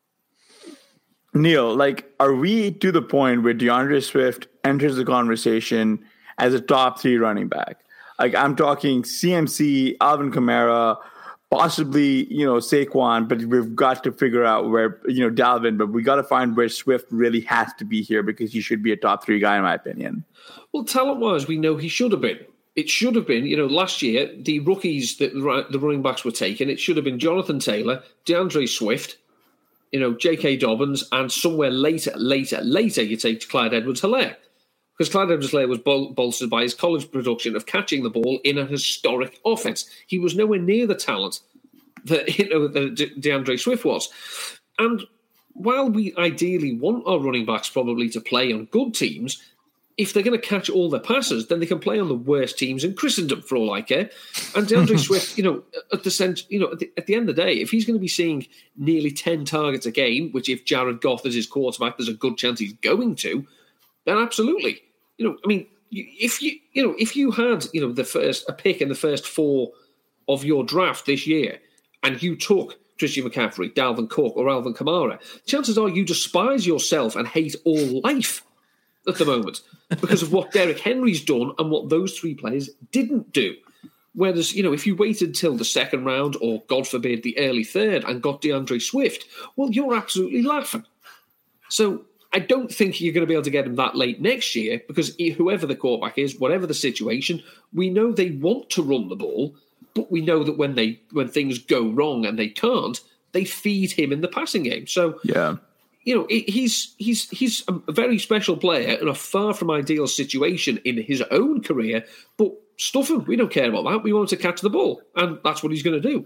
Neil, like, are we to the point where DeAndre Swift enters the conversation as a top three running back? Like, I'm talking C M C, Alvin Kamara, possibly, you know, Saquon, but we've got to figure out where, you know, Dalvin, but we got to find where Swift really has to be here because he should be a top three guy, in my opinion. Well, talent-wise, we know he should have been. It should have been, you know, last year, the rookies that the running backs were taking, it should have been Jonathan Taylor, DeAndre Swift, you know, J K. Dobbins, and somewhere later, later, later, you take Clyde Edwards-Helaire. Because Clyde Edwards-Helaire was bol- bolstered by his college production of catching the ball in a historic offense. He was nowhere near the talent that, you know, that De- DeAndre Swift was. And while we ideally want our running backs probably to play on good teams, if they're going to catch all their passes, then they can play on the worst teams in Christendom, for all I care. And DeAndre Swift, you know, at the cent- you know, at the, at the end of the day, if he's going to be seeing nearly ten targets a game, which if Jared Goff is his quarterback, there's a good chance he's going to, then absolutely. You know, I mean, if you you know if you had you know the first a pick in the first four of your draft this year, and you took Christian McCaffrey, Dalvin Cook, or Alvin Kamara, chances are you despise yourself and hate all life at the moment because of what Derrick Henry's done and what those three players didn't do. Whereas, you know, if you waited till the second round or, God forbid, the early third and got DeAndre Swift, well, you're absolutely laughing. So I don't think you're going to be able to get him that late next year because whoever the quarterback is, whatever the situation, we know they want to run the ball, but we know that when they when things go wrong and they can't, they feed him in the passing game. So, yeah. You know, he's he's he's a very special player in a far from ideal situation in his own career, but stuff him. We don't care about that. We want him to catch the ball, and that's what he's going to do.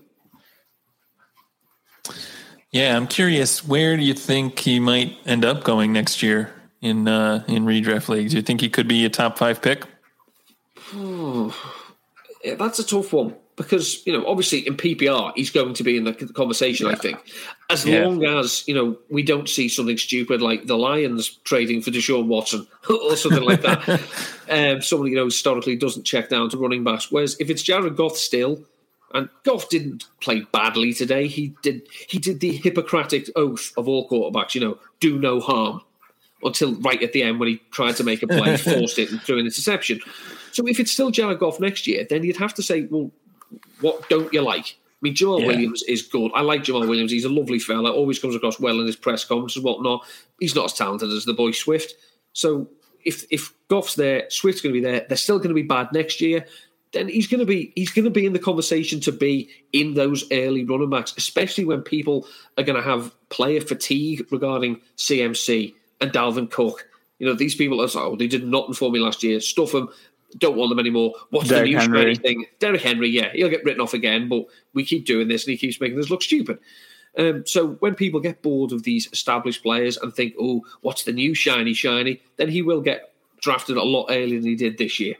Yeah, I'm curious, where do you think he might end up going next year in uh, in redraft leagues? Do you think he could be a top five pick? Oh, yeah, that's a tough one. Because, you know, obviously in P P R, he's going to be in the conversation, yeah. I think. As yeah. long as, you know, we don't see something stupid like the Lions trading for Deshaun Watson or something like that. um, someone, you know, historically doesn't check down to running backs. Whereas if it's Jared Goff still, and Goff didn't play badly today, he did he did the Hippocratic oath of all quarterbacks, you know, do no harm. Until right at the end when he tried to make a play, forced it and threw an interception. So if it's still Jared Goff next year, then you'd have to say, well, what don't you like? I mean, Jamal yeah. Williams is good. I like Jamal Williams. He's a lovely fella. Always comes across well in his press conferences and whatnot. He's not as talented as the boy Swift. So if if Goff's there, Swift's going to be there. They're still going to be bad next year. Then he's going to be he's going to be in the conversation to be in those early running backs, especially when people are going to have player fatigue regarding C M C and Dalvin Cook. You know, these people are like, oh, they did nothing for me last year. Stuff them. Don't want them anymore. What's Derrick the new shiny thing? Derrick Henry, yeah, he'll get written off again, but we keep doing this and he keeps making us look stupid. Um, so when people get bored of these established players and think, oh, what's the new shiny shiny, then he will get drafted a lot earlier than he did this year.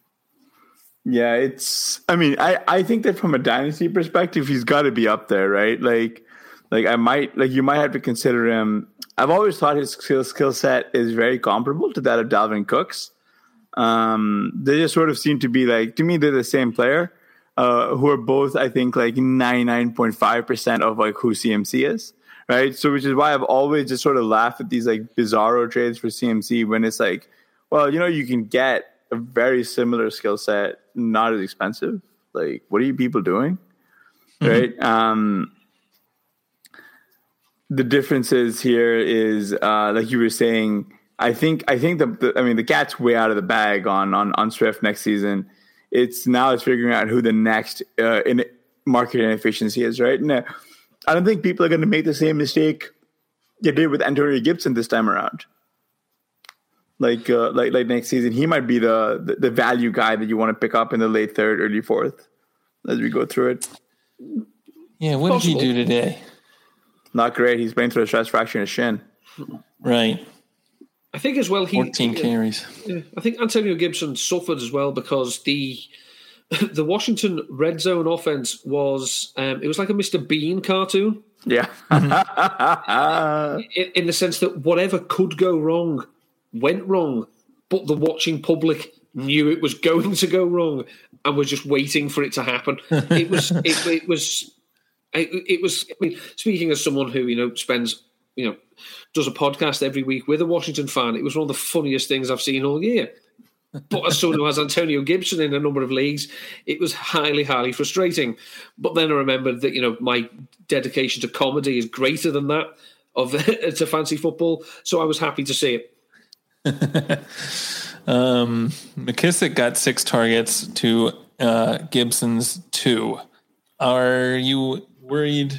Yeah, it's, I mean, I, I think that from a dynasty perspective, he's got to be up there, right? Like, like I might, like you might have to consider him. I've always thought his skill, skill set is very comparable to that of Dalvin Cook's. Um, they just sort of seem to be like, to me, they're the same player, uh, who are both, I think, like ninety-nine point five percent of like who C M C is, right? So, which is why I've always just sort of laughed at these like bizarro trades for C M C when it's like, well, you know, you can get a very similar skill set, not as expensive. Like, what are you people doing? Mm-hmm. Right? Um, the differences here is, uh, like you were saying, I think I think the, the I mean the cat's way out of the bag on on on Swift next season. It's now it's figuring out who the next uh, in market inefficiency is, right? And uh, I don't think people are going to make the same mistake they did with Antonio Gibson this time around. Like uh, like like next season, he might be the, the the value guy that you want to pick up in the late third, early fourth as we go through it. Yeah, what Possible. did he do today? Not great. He's playing through a stress fracture in his shin. Right. I think as well he fourteen carries. Yeah, I think Antonio Gibson suffered as well because the the Washington red zone offense was um, it was like a Mister Bean cartoon. Yeah, in, in the sense that whatever could go wrong went wrong, but the watching public knew it was going to go wrong and was just waiting for it to happen. It was it, it was it, it was. I mean, speaking as someone who you know spends you know. does a podcast every week with a Washington fan. It was one of the funniest things I've seen all year. But as someone who has Antonio Gibson in a number of leagues, it was highly, highly frustrating. But then I remembered that, you know, my dedication to comedy is greater than that of to fantasy football. So I was happy to see it. um, McKissick got six targets to uh, Gibson's two. Are you worried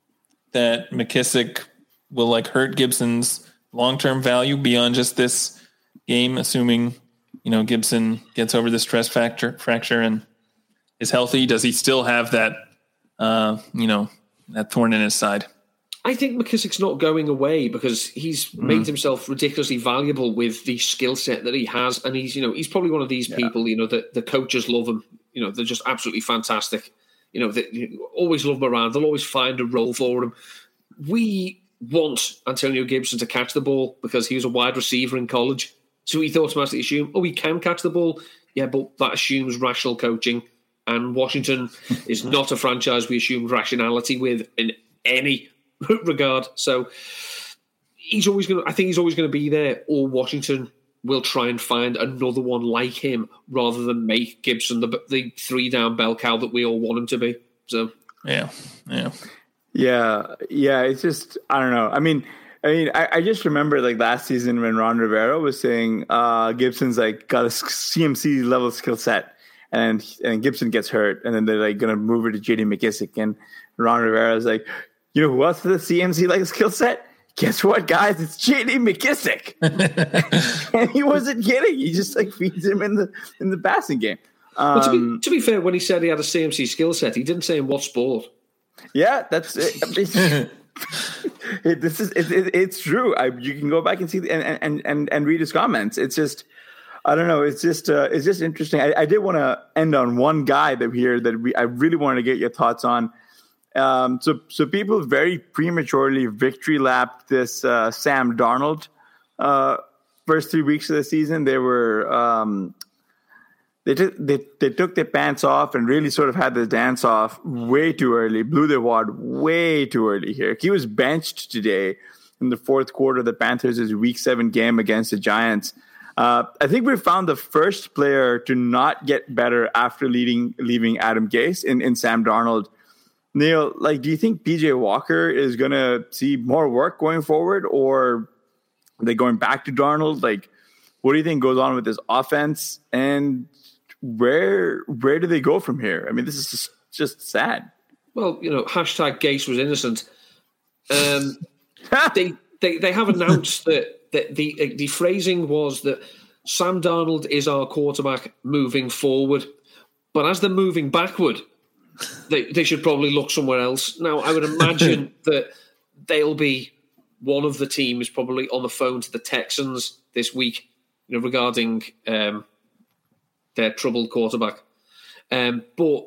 that McKissick will like hurt Gibson's long-term value beyond just this game, assuming, you know, Gibson gets over the stress factor fracture and is healthy? Does he still have that, uh, you know, that thorn in his side? I think McKissick's not going away because he's mm. made himself ridiculously valuable with the skill set that he has. And he's, you know, he's probably one of these yeah. people, you know, that the coaches love him. You know, they're just absolutely fantastic. You know, they you always love him around. They'll always find a role for him. We want Antonio Gibson to catch the ball because he was a wide receiver in college. So we automatically assume, oh, he can catch the ball. Yeah, but that assumes rational coaching. And Washington is not a franchise we assume rationality with in any regard. So he's always going to, I think he's always going to be there, or Washington will try and find another one like him rather than make Gibson the, the three down bell cow that we all want him to be. So, yeah, yeah. Yeah, yeah, it's just, I don't know. I mean, I mean, I, I just remember like last season when Ron Rivera was saying uh, Gibson's like got a C M C level skill set, and and Gibson gets hurt, and then they're like going to move it to J D McKissick, and Ron Rivera's like, you know who else has a C M C like skill set? Guess what, guys? It's J D McKissick. And he wasn't kidding. He just like feeds him in the in the passing game. Um, but to be, to be fair, when he said he had a C M C skill set, he didn't say in what sport. Yeah, that's it. it this is it, it, it's true. I, you can go back and see and, and and and read his comments. It's just, I don't know. It's just uh, it's just interesting. I, I did want to end on one guy that here that we, I really wanted to get your thoughts on. Um, so so people very prematurely victory lapped this uh, Sam Darnold. Uh, first three weeks of the season, they were um, they took they, they took their pants off and really sort of had the dance off way too early. Blew their wad way too early here. He was benched today in the fourth quarter of the Panthers' Week Seven game against the Giants. Uh, I think we found the first player to not get better after leading leaving Adam Gase in, in Sam Darnold. Neil, like, do you think P J Walker is going to see more work going forward, or are they going back to Darnold? Like, what do you think goes on with this offense, and where where do they go from here? I mean, this is just, just sad. Well, you know, hashtag Gase was innocent. Um, they, they they have announced that, that the the phrasing was that Sam Darnold is our quarterback moving forward, but as they're moving backward, They, they should probably look somewhere else. Now, I would imagine that they'll be one of the teams probably on the phone to the Texans this week, you know, regarding um, their troubled quarterback. Um, but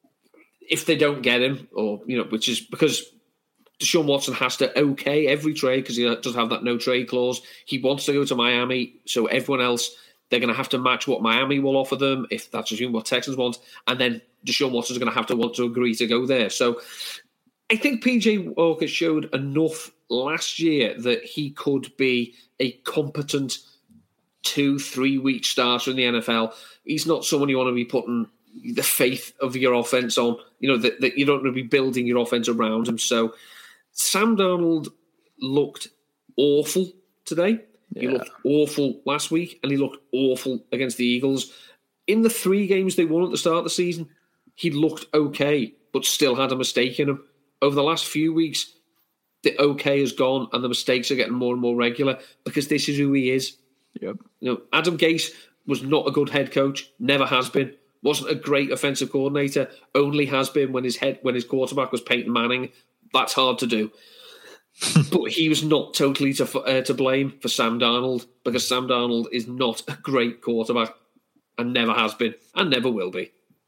if they don't get him, or you know, which is because Deshaun Watson has to okay every trade because he doesn't have that no trade clause. He wants to go to Miami, so everyone else, they're going to have to match what Miami will offer them, if that's assuming what Texans want, and then Deshaun Watson's going to have to want to agree to go there. So I think P J Walker showed enough last year that he could be a competent two, three-week starter in the N F L. He's not someone you want to be putting the faith of your offense on, you know, that, that you don't want to be building your offense around him. So Sam Darnold looked awful today. Yeah. He looked awful last week, and he looked awful against the Eagles. In the three games they won at the start of the season, he looked okay, but still had a mistake in him. Over the last few weeks, the okay has gone, and the mistakes are getting more and more regular because this is who he is. Yep. You know, Adam Gase was not a good head coach, never has been. Wasn't a great offensive coordinator, only has been when his head when his quarterback was Peyton Manning. That's hard to do. But he was not totally to uh, to blame for Sam Darnold, because Sam Darnold is not a great quarterback and never has been and never will be.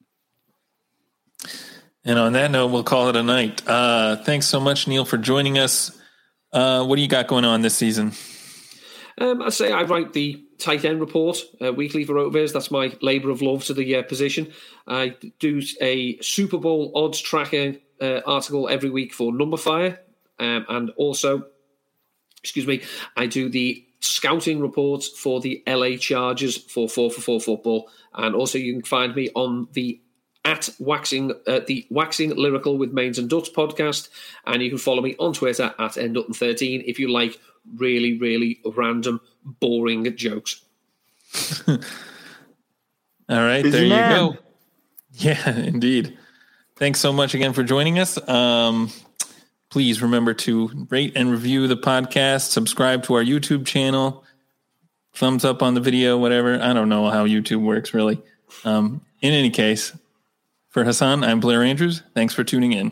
And on that note, we'll call it a night. Uh, thanks so much, Neil, for joining us. Uh, what do you got going on this season? Um, I'd say I write the tight end report uh, weekly for Rotoviz. That's my labour of love to the uh, position. I do a Super Bowl odds tracking uh, article every week for Numberfire. Um, and also, excuse me, I do the scouting reports for the L A Chargers for four for four Football. And also you can find me on the at Waxing, uh, the Waxing Lyrical with Mains and Duts podcast. And you can follow me on Twitter at N Dutton thirteen if you like really, really random, boring jokes. All right, Busy there man. you go. Yeah, indeed. Thanks so much again for joining us. Um, please remember to rate and review the podcast, subscribe to our YouTube channel, thumbs up on the video, whatever. I don't know how YouTube works, really. Um, in any case, for Hassan, I'm Blair Andrews. Thanks for tuning in.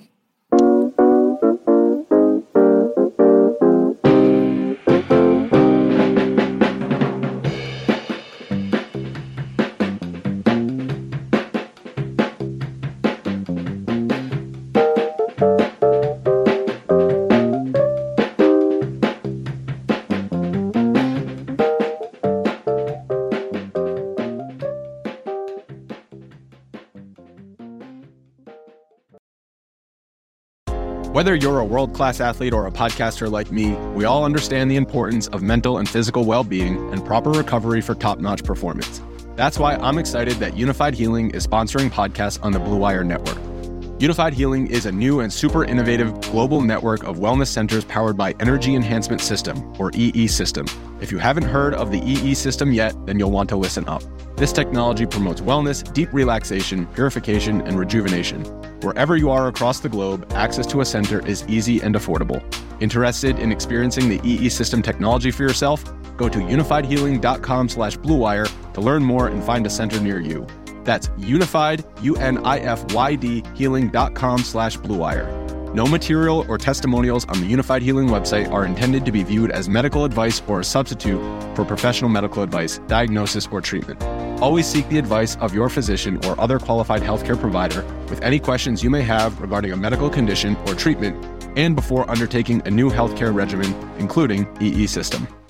Whether you're a world-class athlete or a podcaster like me, we all understand the importance of mental and physical well-being and proper recovery for top-notch performance. That's why I'm excited that Unified Healing is sponsoring podcasts on the Blue Wire Network. Unified Healing is a new and super innovative global network of wellness centers powered by Energy Enhancement System, or E E System. If you haven't heard of the E E System yet, then you'll want to listen up. This technology promotes wellness, deep relaxation, purification, and rejuvenation. Wherever you are across the globe, access to a center is easy and affordable. Interested in experiencing the E E System technology for yourself? Go to unified healing dot com slash blue wire to learn more and find a center near you. That's unified, U N I F Y D, healing dot com slash blue wire. No material or testimonials on the Unified Healing website are intended to be viewed as medical advice or a substitute for professional medical advice, diagnosis, or treatment. Always seek the advice of your physician or other qualified healthcare provider with any questions you may have regarding a medical condition or treatment and before undertaking a new healthcare regimen, including E E System.